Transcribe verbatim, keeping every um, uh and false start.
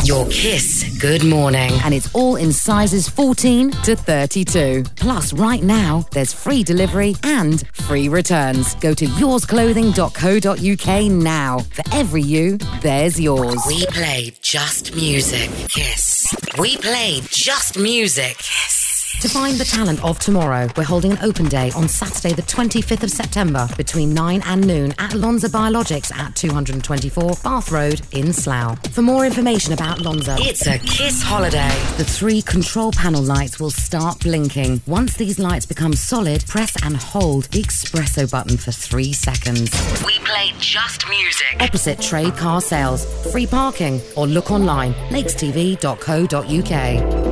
Your Kiss Good Morning. And it's all in sizes fourteen to thirty-two. Plus, right now, there's free delivery and free returns. Go to yours clothing dot co dot uk now. For every you, there's yours. We played just music. Kiss. We played just music. Kiss. To find the talent of tomorrow, we're holding an open day on Saturday the twenty-fifth of September between nine and noon at Lonza Biologics at two twenty-four Bath Road in Slough. For more information about Lonza, it's a Kiss holiday. The three control panel lights will start blinking. Once these lights become solid, press and hold the espresso button for three seconds. We played just music. Opposite Trade Car Sales. Free parking or look online, lakes t v dot co dot uk.